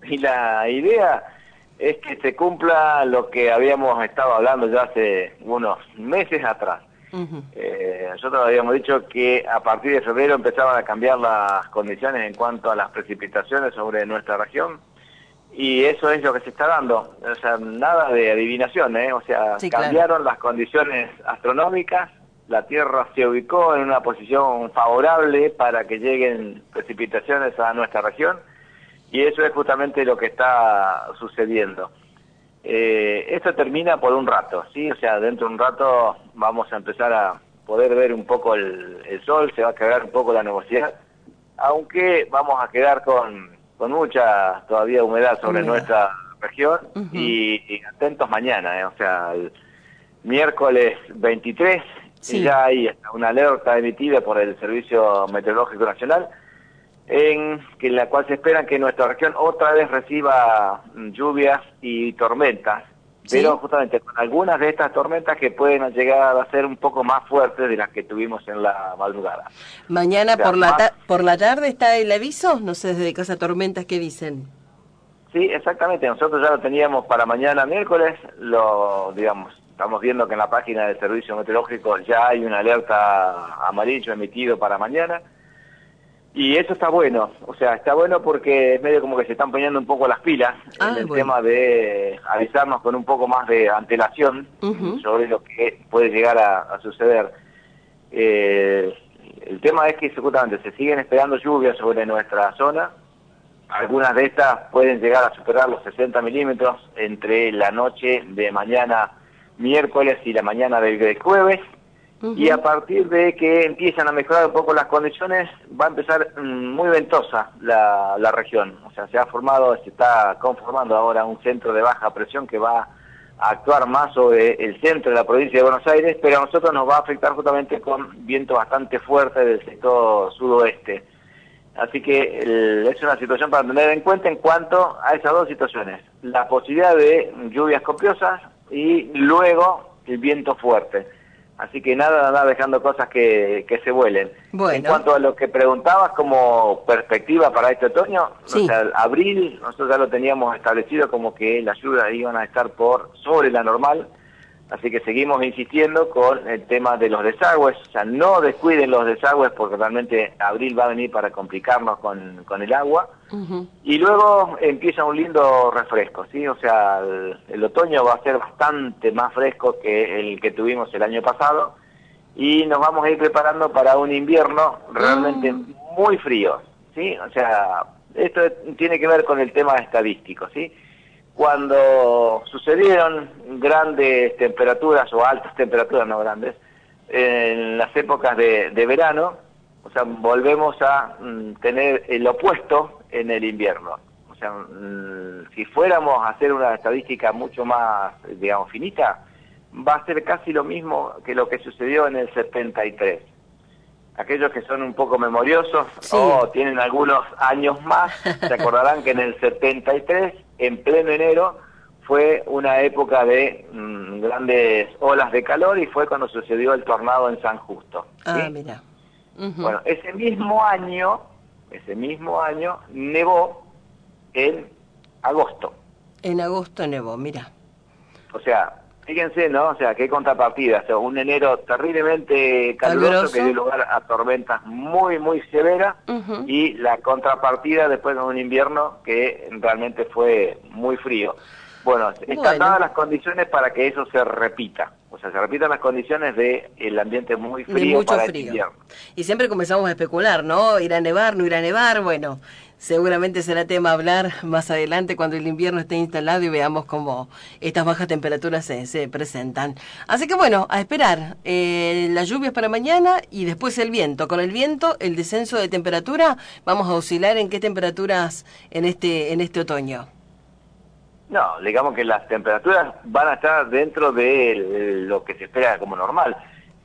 Y la idea es que se cumpla lo que habíamos estado hablando ya hace unos meses atrás. Nosotros habíamos dicho que a partir de febrero empezaban a cambiar las condiciones en cuanto a las precipitaciones sobre nuestra región, y eso es lo que se está dando. O sea, nada de adivinación, o sea, Sí, cambiaron claro. las condiciones astronómicas, la Tierra se ubicó en una posición favorable para que lleguen precipitaciones a nuestra región, y eso es justamente lo que está sucediendo. Esto termina por un rato, ¿sí? O sea, dentro de un rato vamos a empezar a poder ver un poco el sol, se va a quedar un poco la nubosidad, aunque vamos a quedar con mucha todavía humedad sobre Humedad. nuestra región, Ujú. y atentos mañana, o sea, el miércoles 23 Sí. ya hay una alerta emitida por el Servicio Meteorológico Nacional, en que la cual se espera que nuestra región otra vez reciba lluvias y tormentas, pero ¿Sí? justamente con algunas de estas tormentas que pueden llegar a ser un poco más fuertes de las que tuvimos en la madrugada. O Mañana sea, más, por la tarde está el aviso, no sé desde Casa Tormentas qué dicen. sí, exactamente, nosotros ya lo teníamos para mañana miércoles, digamos, estamos viendo que en la página del Servicio Meteorológico ya hay una alerta amarillo emitido para mañana. Y eso está bueno, o sea, está bueno porque es medio como que se están poniendo un poco las pilas en Ah, el bueno. tema de avisarnos con un poco más de antelación Ujú. sobre lo que puede llegar a suceder. Eh, el tema es que justamente se siguen esperando lluvias sobre nuestra zona, algunas de estas pueden llegar a superar los 60 milímetros entre la noche de mañana miércoles y la mañana del jueves. Y a Ujú. partir de que empiezan a mejorar un poco las condiciones, va a empezar muy ventosa la región. O sea, se está conformando ahora un centro de baja presión que va a actuar más sobre el centro de la provincia de Buenos Aires, pero a nosotros nos va a afectar justamente con viento bastante fuerte del sector sudoeste. Así que es una situación para tener en cuenta en cuanto a esas dos situaciones. La posibilidad de lluvias copiosas y luego el viento fuerte. Así que nada dejando cosas que se vuelen. En Bueno, cuanto a lo que preguntabas como perspectiva para este otoño, o sí. sea, abril nosotros ya lo teníamos establecido como que las lluvias iban a estar por sobre la normal. Así que seguimos insistiendo con el tema de los desagües, o sea, no descuiden los desagües porque realmente abril va a venir para complicarnos con el agua. Ujú. Y luego empieza un lindo refresco, ¿sí? O sea, el otoño va a ser bastante más fresco que el que tuvimos el año pasado y nos vamos a ir preparando para un invierno realmente Mm. muy frío, ¿sí? O sea, esto tiene que ver con el tema estadístico, ¿sí? Cuando sucedieron grandes temperaturas o altas temperaturas, no grandes, en las épocas de verano, o sea, volvemos a tener el opuesto en el invierno. O sea, si fuéramos a hacer una estadística mucho más, digamos, finita, va a ser casi lo mismo que lo que sucedió en el 73. Aquellos que son un poco memoriosos Sí. o tienen algunos años más, se acordarán que en el 73, en pleno enero, fue una época de grandes olas de calor y fue cuando sucedió el tornado en San Justo, Ah, ¿sí? mira. Ujú. Bueno, ese mismo año nevó en agosto. En agosto nevó, mira. O sea, fíjense, ¿no? O sea, qué contrapartida. O sea, un enero terriblemente caluroso que dio Caluroso. lugar a tormentas muy severas Ujú. y la contrapartida después de un invierno que realmente fue muy frío. Bueno, están Bueno, dadas las condiciones para que eso se repita. O sea, se repitan las condiciones del ambiente muy de frío mucho para este frío. invierno. Y siempre comenzamos a especular, ¿no? ¿Irá a nevar, no irá a nevar? Bueno, seguramente será tema hablar más adelante cuando el invierno esté instalado y veamos cómo estas bajas temperaturas se presentan. Así que bueno, a esperar las lluvias para mañana y después el viento. Con el viento, el descenso de temperatura, vamos a oscilar en qué temperaturas en este otoño. No, digamos que las temperaturas van a estar dentro de lo que se espera como normal.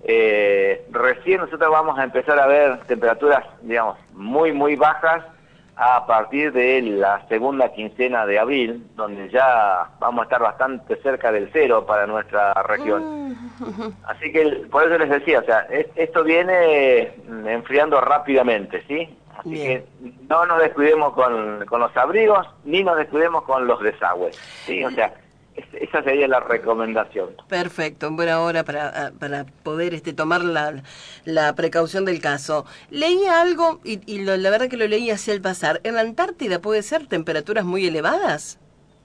Recién nosotros vamos a empezar a ver temperaturas, digamos, muy bajas a partir de la segunda quincena de abril, donde ya vamos a estar bastante cerca del cero para nuestra región. Mm. Así que por eso les decía, o sea, esto viene enfriando rápidamente, ¿sí? Así Bien. que no nos descuidemos con los abrigos, ni nos descuidemos con los desagües, ¿sí? O sea, esa sería la recomendación. Perfecto, en buena hora para poder tomar la precaución del caso. Leí algo, la verdad que lo leí hacia el pasar. ¿En la Antártida puede ser temperaturas muy elevadas?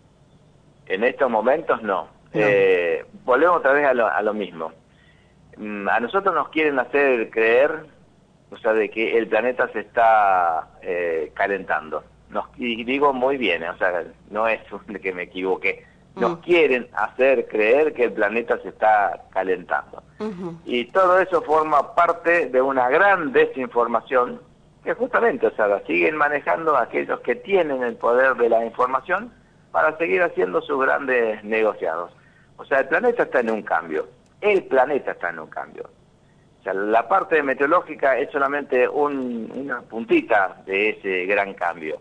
En estos momentos no. No. Volvemos otra vez a lo mismo. A nosotros nos quieren hacer creer, o sea, de que el planeta se está calentando. Y digo muy bien, o sea, no es que me equivoqué. Nos quieren hacer creer que el planeta se está calentando. Y todo eso forma parte de una gran desinformación que justamente, o sea, la siguen manejando aquellos que tienen el poder de la información para seguir haciendo sus grandes negociados. O sea, el planeta está en un cambio. El planeta está en un cambio. O sea, la parte meteorológica es solamente una puntita de ese gran cambio.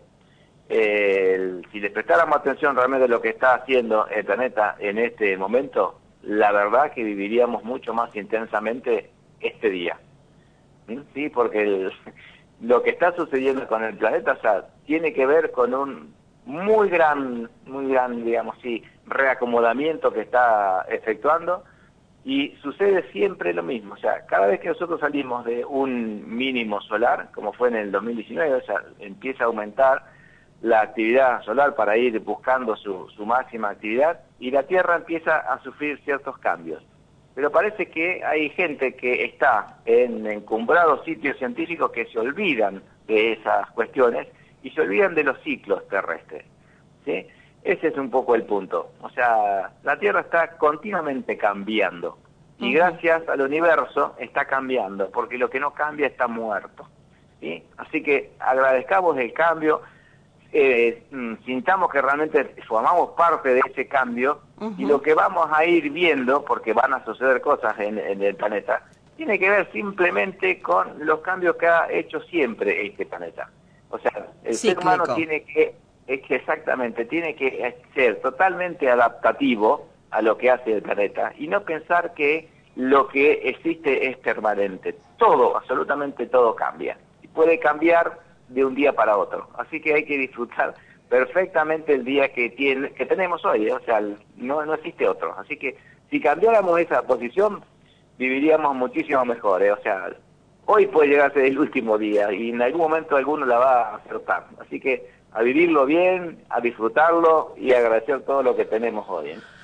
Si le prestáramos atención realmente a lo que está haciendo el planeta en este momento, la verdad que viviríamos mucho más intensamente este día. Sí, porque lo que está sucediendo con el planeta, o sea, tiene que ver con un muy gran, digamos, sí, reacomodamiento que está efectuando, y sucede siempre lo mismo. O sea, cada vez que nosotros salimos de un mínimo solar, como fue en el 2019, o sea, empieza a aumentar la actividad solar para ir buscando su máxima actividad, y la Tierra empieza a sufrir ciertos cambios. Pero parece que hay gente que está en encumbrados sitios científicos que se olvidan de esas cuestiones y se olvidan de los ciclos terrestres, ¿sí? Ese es un poco el punto. O sea, la Tierra está continuamente cambiando y gracias al universo está cambiando, porque lo que no cambia está muerto, ¿sí? Así que agradezcamos el cambio, sintamos que realmente formamos parte de ese cambio, y lo que vamos a ir viendo, porque van a suceder cosas en el planeta, tiene que ver simplemente con los cambios que ha hecho siempre este planeta. O sea, el ser humano tiene que ser totalmente adaptativo a lo que hace el planeta y no pensar que lo que existe es permanente. Todo, absolutamente todo cambia. Y puede cambiar de un día para otro. Así que hay que disfrutar perfectamente el día que tenemos hoy, ¿eh? O sea, no existe otro. Así que si cambiáramos esa posición, viviríamos muchísimo mejor, ¿eh? O sea, hoy puede llegar a ser el último día y en algún momento alguno la va a acertar. Así que a vivirlo bien, a disfrutarlo y a agradecer todo lo que tenemos hoy, ¿eh?